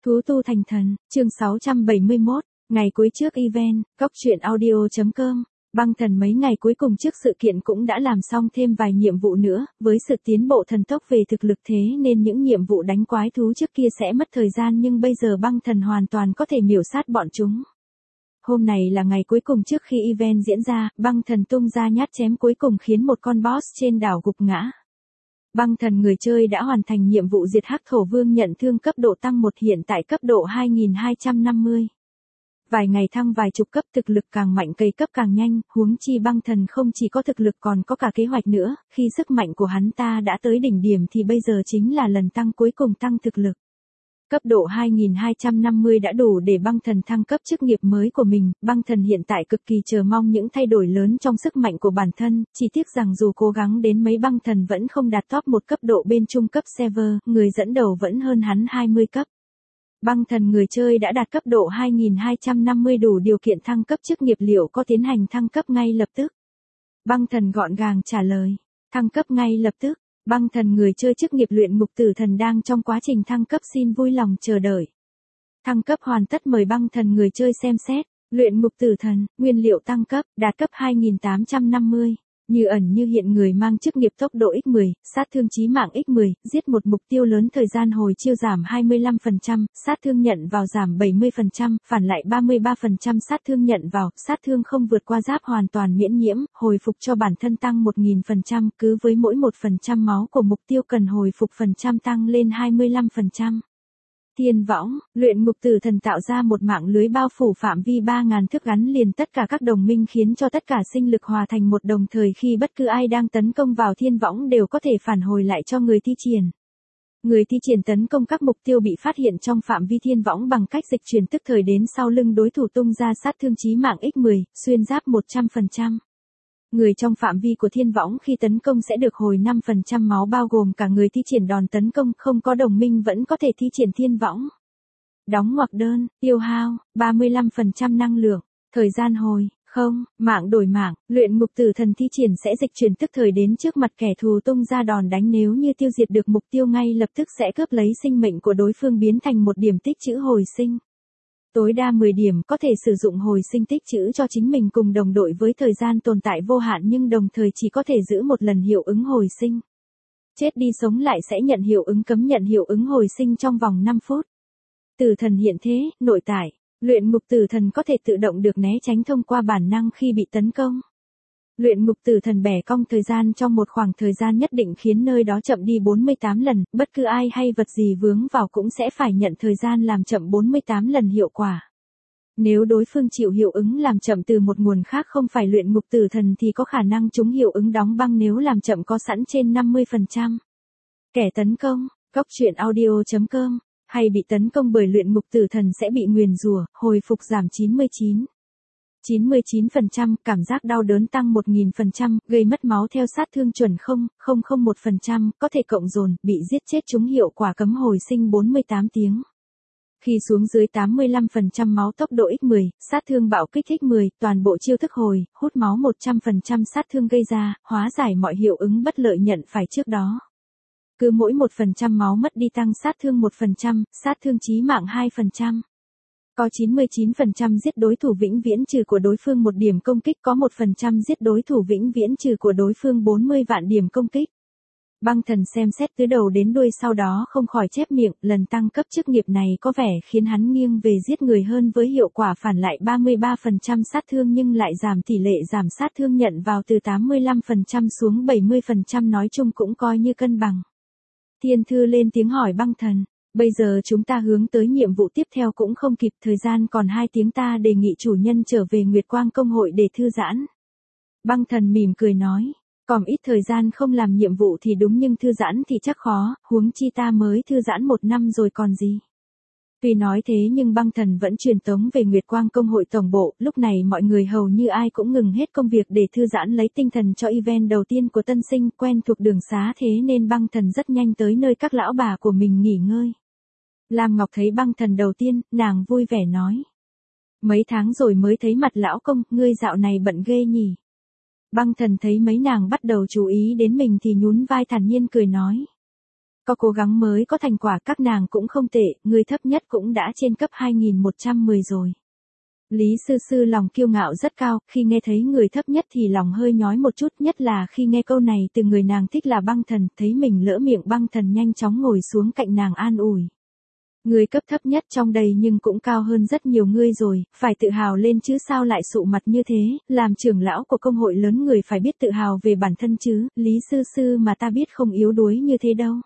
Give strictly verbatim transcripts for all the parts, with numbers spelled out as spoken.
Thú tu thành thần, chương sáu trăm bảy mươi mốt, ngày cuối trước event, góc truyện audio chấm com. Băng thần mấy ngày cuối cùng trước sự kiện cũng đã làm xong thêm vài nhiệm vụ nữa, với sự tiến bộ thần tốc về thực lực thế nên những nhiệm vụ đánh quái thú trước kia sẽ mất thời gian nhưng bây giờ băng thần hoàn toàn có thể miểu sát bọn chúng. Hôm này là ngày cuối cùng trước khi event diễn ra, băng thần tung ra nhát chém cuối cùng khiến một con boss trên đảo gục ngã. Băng thần người chơi đã hoàn thành nhiệm vụ diệt hắc thổ vương nhận thương cấp độ tăng một hiện tại cấp độ hai nghìn hai trăm năm mươi. Vài ngày thăng vài chục cấp thực lực càng mạnh cây cấp càng nhanh, huống chi băng thần không chỉ có thực lực còn có cả kế hoạch nữa, khi sức mạnh của hắn ta đã tới đỉnh điểm thì bây giờ chính là lần tăng cuối cùng tăng thực lực. Cấp độ hai nghìn hai trăm năm mươi đã đủ để băng thần thăng cấp chức nghiệp mới của mình, băng thần hiện tại cực kỳ chờ mong những thay đổi lớn trong sức mạnh của bản thân, chỉ tiếc rằng dù cố gắng đến mấy băng thần vẫn không đạt top một cấp độ bên trung cấp server, người dẫn đầu vẫn hơn hắn hai mươi cấp. Băng thần người chơi đã đạt cấp độ hai nghìn hai trăm năm mươi đủ điều kiện thăng cấp chức nghiệp liệu có tiến hành thăng cấp ngay lập tức. Băng thần gọn gàng trả lời, thăng cấp ngay lập tức. Băng thần người chơi chức nghiệp luyện ngục tử thần đang trong quá trình thăng cấp xin vui lòng chờ đợi. Thăng cấp hoàn tất mời băng thần người chơi xem xét. Luyện ngục tử thần, nguyên liệu tăng cấp, đạt cấp hai nghìn tám trăm năm mươi. Như ẩn như hiện người mang chức nghiệp tốc độ nhân mười, sát thương chí mạng nhân mười, giết một mục tiêu lớn thời gian hồi chiêu giảm hai mươi lăm phần trăm, sát thương nhận vào giảm bảy mươi phần trăm, phản lại ba mươi ba phần trăm sát thương nhận vào, sát thương không vượt qua giáp hoàn toàn miễn nhiễm, hồi phục cho bản thân tăng một nghìn phần trăm, cứ với mỗi một phần trăm máu của mục tiêu cần hồi phục phần trăm tăng lên hai mươi lăm phần trăm. Thiên võng, luyện ngục tử thần tạo ra một mạng lưới bao phủ phạm vi ba nghìn thước gắn liền tất cả các đồng minh khiến cho tất cả sinh lực hòa thành một đồng thời khi bất cứ ai đang tấn công vào thiên võng đều có thể phản hồi lại cho người thi triển. Người thi triển tấn công các mục tiêu bị phát hiện trong phạm vi thiên võng bằng cách dịch chuyển tức thời đến sau lưng đối thủ tung ra sát thương chí mạng nhân mười, xuyên giáp một trăm phần trăm. Người trong phạm vi của thiên võng khi tấn công sẽ được hồi năm phần trăm máu bao gồm cả người thi triển đòn tấn công không có đồng minh vẫn có thể thi triển thiên võng. Đóng ngoặc đơn, tiêu hao, ba mươi lăm phần trăm năng lượng, thời gian hồi, không, mạng đổi mạng, luyện ngục tử thần thi triển sẽ dịch chuyển tức thời đến trước mặt kẻ thù tung ra đòn đánh nếu như tiêu diệt được mục tiêu ngay lập tức sẽ cướp lấy sinh mệnh của đối phương biến thành một điểm tích trữ hồi sinh. Tối đa mười điểm có thể sử dụng hồi sinh tích trữ cho chính mình cùng đồng đội với thời gian tồn tại vô hạn nhưng đồng thời chỉ có thể giữ một lần hiệu ứng hồi sinh. Chết đi sống lại sẽ nhận hiệu ứng cấm nhận hiệu ứng hồi sinh trong vòng năm phút. Tử thần hiện thế, nội tại, luyện ngục tử thần có thể tự động được né tránh thông qua bản năng khi bị tấn công. Luyện ngục tử thần bẻ cong thời gian trong một khoảng thời gian nhất định khiến nơi đó chậm đi bốn mươi tám lần, bất cứ ai hay vật gì vướng vào cũng sẽ phải nhận thời gian làm chậm bốn mươi tám lần hiệu quả. Nếu đối phương chịu hiệu ứng làm chậm từ một nguồn khác không phải luyện ngục tử thần thì có khả năng chúng hiệu ứng đóng băng nếu làm chậm có sẵn trên năm mươi phần trăm. Kẻ tấn công, góc truyện audio chấm com, hay bị tấn công bởi luyện ngục tử thần sẽ bị nguyền rủa, hồi phục giảm chín mươi chín. chín mươi chín phần trăm, cảm giác đau đớn tăng một nghìn phần trăm, gây mất máu theo sát thương chuẩn không phẩy không một phần trăm, có thể cộng dồn, bị giết chết chúng hiệu quả cấm hồi sinh bốn mươi tám tiếng. Khi xuống dưới tám mươi lăm phần trăm máu tốc độ nhân mười, sát thương bạo kích nhân mười, toàn bộ chiêu thức hồi, hút máu một trăm phần trăm sát thương gây ra, hóa giải mọi hiệu ứng bất lợi nhận phải trước đó. Cứ mỗi một phần trăm máu mất đi tăng sát thương một phần trăm, sát thương chí mạng hai phần trăm. Có chín mươi chín phần trăm giết đối thủ vĩnh viễn trừ của đối phương một điểm công kích, có một phần trăm giết đối thủ vĩnh viễn trừ của đối phương bốn mươi vạn điểm công kích. Băng thần xem xét từ đầu đến đuôi sau đó không khỏi chép miệng, lần tăng cấp chức nghiệp này có vẻ khiến hắn nghiêng về giết người hơn với hiệu quả phản lại ba mươi ba phần trăm sát thương nhưng lại giảm tỷ lệ giảm sát thương nhận vào từ tám mươi lăm phần trăm xuống bảy mươi phần trăm nói chung cũng coi như cân bằng. Thiên thư lên tiếng hỏi băng thần. Bây giờ chúng ta hướng tới nhiệm vụ tiếp theo cũng không kịp, thời gian còn hai tiếng ta đề nghị chủ nhân trở về Nguyệt Quang Công hội để thư giãn. Băng thần mỉm cười nói, còn ít thời gian không làm nhiệm vụ thì đúng nhưng thư giãn thì chắc khó, huống chi ta mới thư giãn một năm rồi còn gì. Tuy nói thế nhưng băng thần vẫn truyền tống về Nguyệt Quang Công hội tổng bộ, lúc này mọi người hầu như ai cũng ngừng hết công việc để thư giãn lấy tinh thần cho event đầu tiên của tân sinh, quen thuộc đường xá thế nên băng thần rất nhanh tới nơi các lão bà của mình nghỉ ngơi. Lam Ngọc thấy băng thần đầu tiên, nàng vui vẻ nói. Mấy tháng rồi mới thấy mặt lão công, ngươi dạo này bận ghê nhỉ. Băng thần thấy mấy nàng bắt đầu chú ý đến mình thì nhún vai thản nhiên cười nói. Có cố gắng mới có thành quả, các nàng cũng không tệ, người thấp nhất cũng đã trên cấp hai nghìn một trăm mười rồi. Lý Sư Sư lòng kiêu ngạo rất cao, khi nghe thấy người thấp nhất thì lòng hơi nhói một chút, nhất là khi nghe câu này từ người nàng thích là Băng Thần, thấy mình lỡ miệng Băng Thần nhanh chóng ngồi xuống cạnh nàng an ủi. Người cấp thấp nhất trong đây nhưng cũng cao hơn rất nhiều ngươi rồi, phải tự hào lên chứ sao lại sụ mặt như thế, làm trưởng lão của công hội lớn người phải biết tự hào về bản thân chứ, Lý Sư Sư mà ta biết không yếu đuối như thế đâu.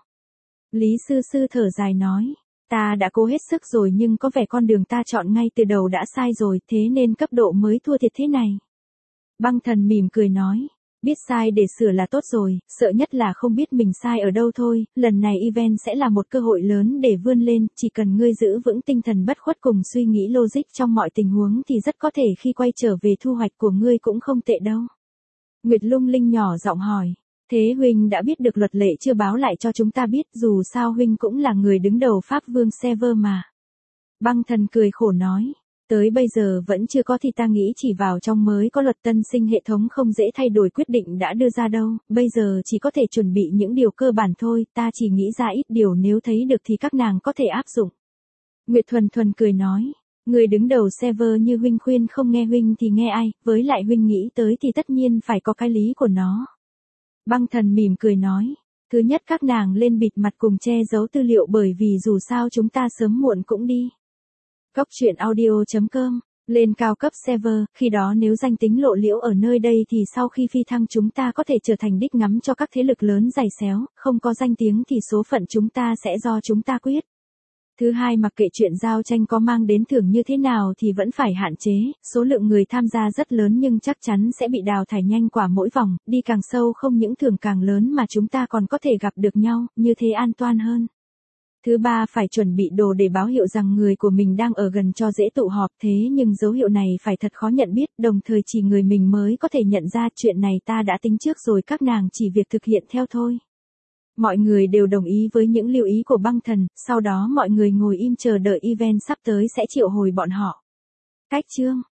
Lý Sư Sư thở dài nói, ta đã cố hết sức rồi nhưng có vẻ con đường ta chọn ngay từ đầu đã sai rồi, thế nên cấp độ mới thua thiệt thế này. Băng Thần mỉm cười nói, biết sai để sửa là tốt rồi, sợ nhất là không biết mình sai ở đâu thôi, lần này event sẽ là một cơ hội lớn để vươn lên, chỉ cần ngươi giữ vững tinh thần bất khuất cùng suy nghĩ logic trong mọi tình huống thì rất có thể khi quay trở về thu hoạch của ngươi cũng không tệ đâu. Nguyệt Lung Linh nhỏ giọng hỏi, thế huynh đã biết được luật lệ chưa báo lại cho chúng ta biết, dù sao huynh cũng là người đứng đầu Pháp Vương Server mà. Băng Thần cười khổ nói, tới bây giờ vẫn chưa có thì ta nghĩ chỉ vào trong mới có luật tân sinh hệ thống không dễ thay đổi quyết định đã đưa ra đâu, bây giờ chỉ có thể chuẩn bị những điều cơ bản thôi, ta chỉ nghĩ ra ít điều nếu thấy được thì các nàng có thể áp dụng. Nguyệt Thuần Thuần cười nói, người đứng đầu server như huynh khuyên không nghe huynh thì nghe ai, với lại huynh nghĩ tới thì tất nhiên phải có cái lý của nó. Băng Thần mỉm cười nói, thứ nhất các nàng lên bịt mặt cùng che giấu tư liệu bởi vì dù sao chúng ta sớm muộn cũng đi. Cóc truyện audio chấm com, lên cao cấp server, khi đó nếu danh tính lộ liễu ở nơi đây thì sau khi phi thăng chúng ta có thể trở thành đích ngắm cho các thế lực lớn giày xéo, không có danh tiếng thì số phận chúng ta sẽ do chúng ta quyết. Thứ hai, mặc kệ chuyện giao tranh có mang đến thưởng như thế nào thì vẫn phải hạn chế, số lượng người tham gia rất lớn nhưng chắc chắn sẽ bị đào thải nhanh qua mỗi vòng, đi càng sâu không những thưởng càng lớn mà chúng ta còn có thể gặp được nhau, như thế an toàn hơn. Thứ ba, phải chuẩn bị đồ để báo hiệu rằng người của mình đang ở gần cho dễ tụ họp, thế nhưng dấu hiệu này phải thật khó nhận biết, đồng thời chỉ người mình mới có thể nhận ra, chuyện này ta đã tính trước rồi, các nàng chỉ việc thực hiện theo thôi. Mọi người đều đồng ý với những lưu ý của Băng Thần, sau đó mọi người ngồi im chờ đợi event sắp tới sẽ triệu hồi bọn họ. Cách chương